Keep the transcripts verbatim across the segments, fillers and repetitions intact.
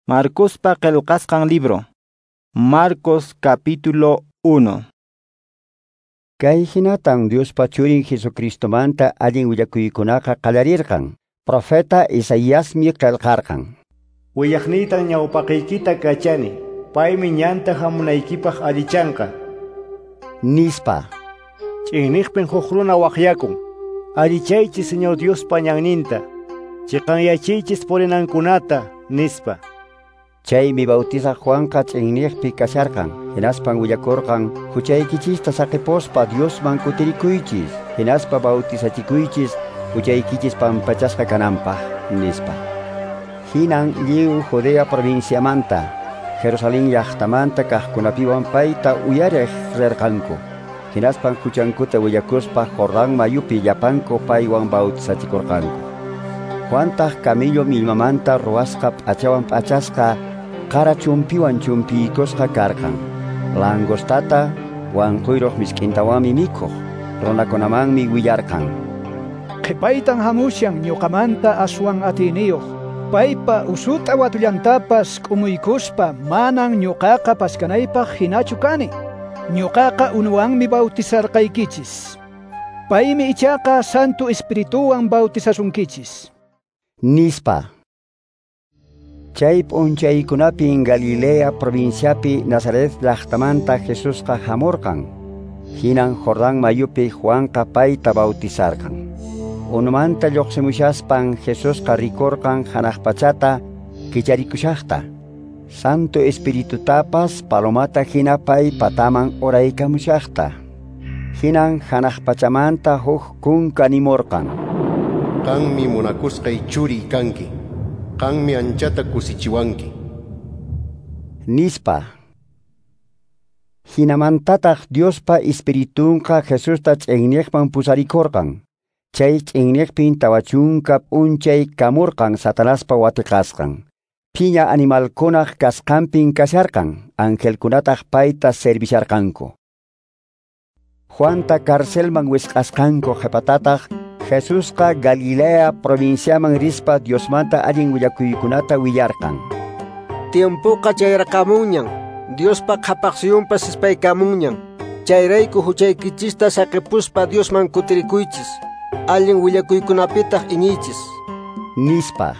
Marcospa qillqasqan libro. Marcos capítulo uno. Kay hinatan Diospa churin Jesucristomanta allin willakuykunaqa qallarirqan. Profeta Isaíasmi qillqarqan. Willaqniytan ñawpaqiykita kachani, paymi ñanta hamunaykipaq allichanqa. Nispa. Ch'inniqpin huk runa waqyakun. Allichaychis Señor Diospa ñanninta. Chiqanyachiychis purinankunata nispa. Chaymi bautiza Juanqa ch'inniqpi kasharqan. Hinaspan willakurqan huchaykichista saqipospa Diosman kutirikuychis. Hinaspa bautizachikuychis huchaykichis pampachasqa kananpaq nispa. Hinan lliw Judea provinciamanta, Jerusalén llaqtamanta kaqkunapiwan payta uyariq rirqanku. Hinaspan huchankuta willakuspa Jordán mayupi llapanku paywan bautizachikurqanku. Juantaq camillo millmamanta ruwasqa p'achawan p'achasqa qara chumpiwan chumpiykusqa karqan. Langostata wanquyruq misk'intawanmi mikhuq, runakunamanmi willarqan. Qhipaytan hamushan ñuqamanta aswan atiniyuq. Paypa usuta watullantapas k'umuykuspa manan ñuqaqa paskanaypaq hinachu kani. Ñuqaqa unuwanmi bautizarqaykichis. Paymi ichaqa Santo Espirituwan bautizasunkichis. Nispa. Chay p'unchaykunapin Galilea provinciapi Nazaret llaqtamanta Jesusqa hamurqan. Hinan Jordán mayupi Juanqa payta bautizarqan. Unumanta lluqsimushaspan Jesusqa rikurqan hanaq pachata kicharikushaqta. Santo Espiritutapas palomata hina pay pataman uraykamushaqta. Hinan hanaq pachamanta huk kunka nimurqan. Qanmi munakusqay churi kanki. Qanmi anchata kusichiwanki. Nispa. Hinamantataq Diospa Espiritunqa Jesusta ch'inniqman pusarikurqan. Chay ch'inniqpin tawachunka p'unchay kamurqan Satanaspa watiqasqan. Phiña animalkunaq kasqanpin kasharqan. Angelkunataq payta servisharqanku. Juanta karcelman wisq'asqanku qhipatataq Jesusqa Galilea provinciaman rispa Diosmanta allin willakuykunata willarqan. Tiempuqa chayraqamunñan, Diospa qhapaqsiyunpas ispaykamunñan. Chayrayku huchaykichista saqipuspa Diosman kutirikuychis. Allin willakuykunapitaq iñiychis. Nispa.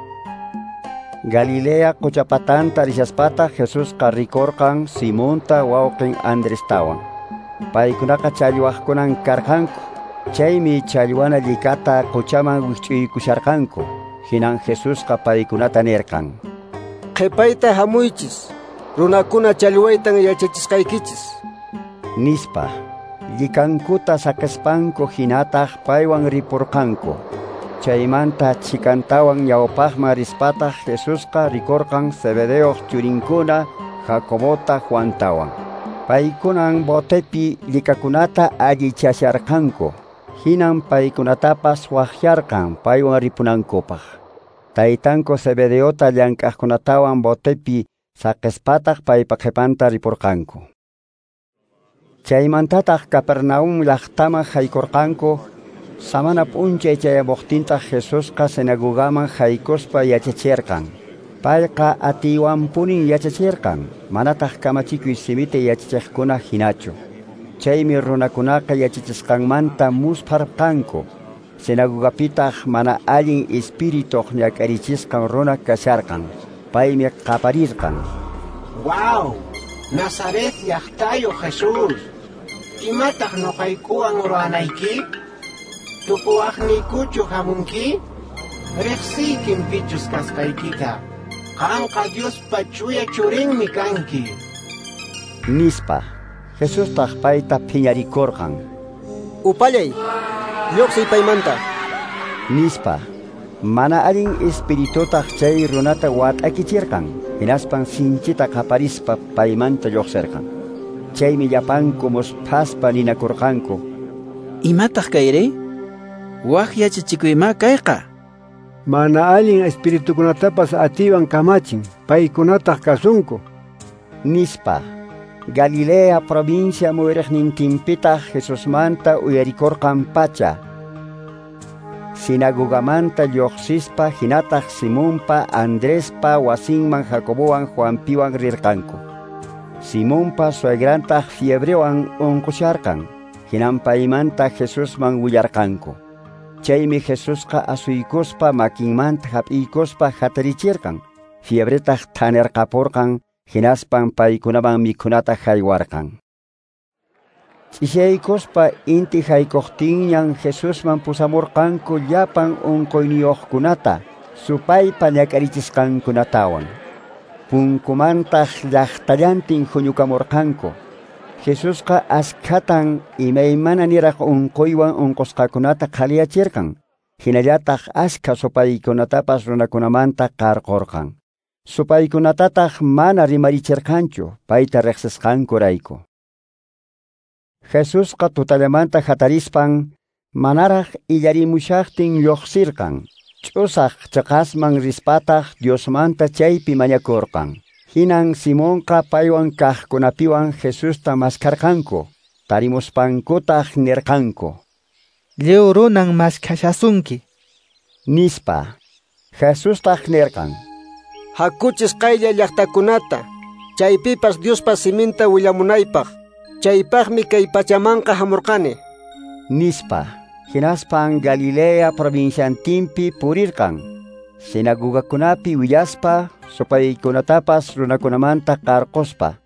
Galilea quchapatanta rishaspata Jesusqa rikurqan Simonta wawqin Andrestawan. Paykunaqa challwaqkunan karqanku. Chaymi challwana llikata quchaman wich'uykusharqanku. Hinan Jesusqa paykunata nirqan. Qhipayta hamuychis, runakuna challwaytan yachachisqaykichis. Nispa. Llikankuta sakaspanku hinataq paywan ripurqanku. Chaymanta chikantawan ñawpaqman rispataq Jesusqa rikurqan Zebedeoq churinkuna Jacobota Juantawan. Paykunan botepi llikakunata allichasharqanku. Hinan paykunatapas waqyarqan paywan ripunankupaq. Taytanku Zebedeota llank'aqkunatawan botepi saqispataq paypa qhipanta ripurqanku. Chaymantataq Capernaum llaqtaman haykurqanku. Samana p'unchay chayamuqtintaq Jesusqa sinagogaman haykuspa yachachirqan. Payqa atiwanpunin yachachirqan. Manataq kamachikuy simita yachachiqkuna hinachu. Chaymi runakunaqa yachachisqanmanta musparqanku. Sinagogapitaq mana allin espirituq ñak'arichisqan runa kasharqan. Paymi qaparirqan. Wow! Nazaret llaqtayu Jesus! Imataq nuqaykuwan ruwanayki? Tupuwaqniykuchu hamunki? Riqsiykim pichus kasqaykita. Qanqa Diospa chuya churinmi kanki. Nispa. Jesustaq payta phiñarikurqan. Upallay, lluqsiy paymanta. Nispa. Mana allin espiritutaq chay runata wat'akichirqan. Hinaspan sinchita qaparispa paymanta lluqsirqan. Chaymi llapanku muspaspa ninakurqanku. Imataq kayri? Waq yachachikuyma kayqa. Mana allin espiritukunatapas atiwan kamachin, paykunataq kasunku. Nispa. Galilea provincia muyriqnintinpitaq Jesusmanta uyarikurqan pacha. sinagogamanta lluqsispa hinataq Simonpa Andrespa wasinman Jacobowan Juanpiwan rirqanku. Simonpa suegrantaq fiebrewan unqusharqan, hinampaymanta Jesusman willarqanku. Chaymi Jesusqa asuykuspa makinmanta hap'iykuspa hatarichirqan, fiebretaq thanerqapurqan, hinaspan paykunaman mikhunata haywarqan. Ch'ishaykuspa inti haykuqtinñan Jesusman pusamurqanku llapan unquyniyuqkunata, supaypa ñak'arichisqankunatawan. Punkumantaq llaqtallantin huñukamurqanku. Jesusqa askhatan imaymana niraq unquywan unqusqakunata qhaliyachirqan, hinallataq askha supaykunatapas runakunamanta qarqurqan. Supaykunatataq mana rimarichirqanchu, payta riqsisqankurayku. Jesusqa tutallamanta hatarispan, manaraq illarimushaqtin lluqsirqan, ch'usaq chaqasman rispataq Diosmanta chaypi mañakurqan. Hinan Simonqa paywan kaqkunapiwan Jesusta maskarqanku, tarimuspankutaq nirqanku. Lliw runan maskashasunki, nispa. Jesustaq nirqan. Hakuchis qaylla llaqtakunata, chaypipas Diospa siminta willamunaypaq, chaypaqmi kay pachamanqa hamurqani. Nispa. Hinaspan Galilea provinciantinpi purirqan, sinagogakunapi willaspa, supaykunatapas runakunamanta qarquspa.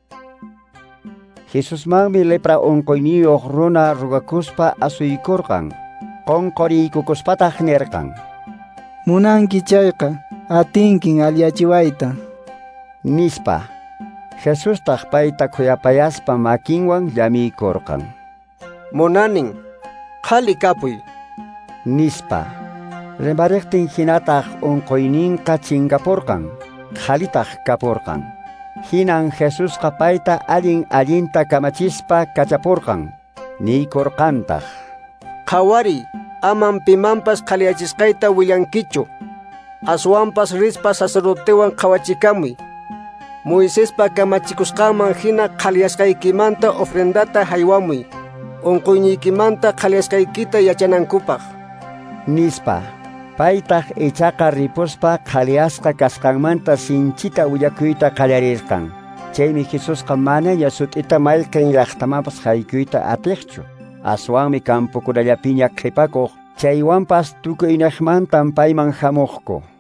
Jesusmanmi lepra unquyniyuq runa rugakuspa asuykurqan, qonqoriykukuspataq nirqan. Munanki chayqa, atinkin alliachiwayta. Nispa. Jesustaq payta khuyapayaspa makinwan llamiykurqan. Munanin, qhali kapuy. Nispa. Rimariqtin hinataq unquyninqa chinkapurqan, qhalitaq kapurqan. Hinan Jesusqa payta allin allinta kamachispa kachapurqan, niykurqantaq. Qhawari, aman pimanpas qhaliyachisqayta willankichu. Aswanpas rispa sacerdotewan qhawachikamuy. Moisespa kamachikusqaman hina qhaliyasqaykimanta ofrendata haywamuy, unquyniykimanta qhaliyasqaykita yachanankupaq. Nispa. Paytaq ichaqa ripuspa qhaliyasqa kasqanmanta sinchita willakuyta qallarirqan. Chaymi Jesusqa manaña sut'ita mayqin llaqtamapas haykuyta atiqchu. Aswanmi campukunallapiña qhipakuq, chaywanpas tukuynaqmantan payman hamuqku.